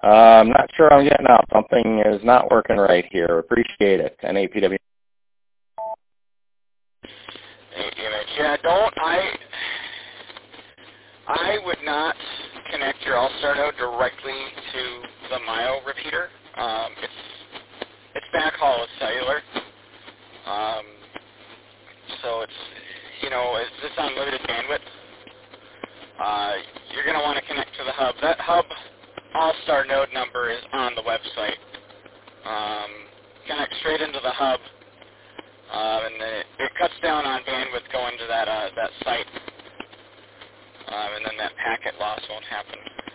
I'm not sure I'm getting out. Something is not working right here. Appreciate it. NAPW. Yeah, I would not connect your All-Star node directly to the Mio repeater. It's backhaul with cellular. So it's, it's this unlimited bandwidth. You're going to want to connect to the hub. That hub All-Star node number is on the website. Connect straight into the hub, and then it cuts down on bandwidth going to that site, and then that packet loss won't happen.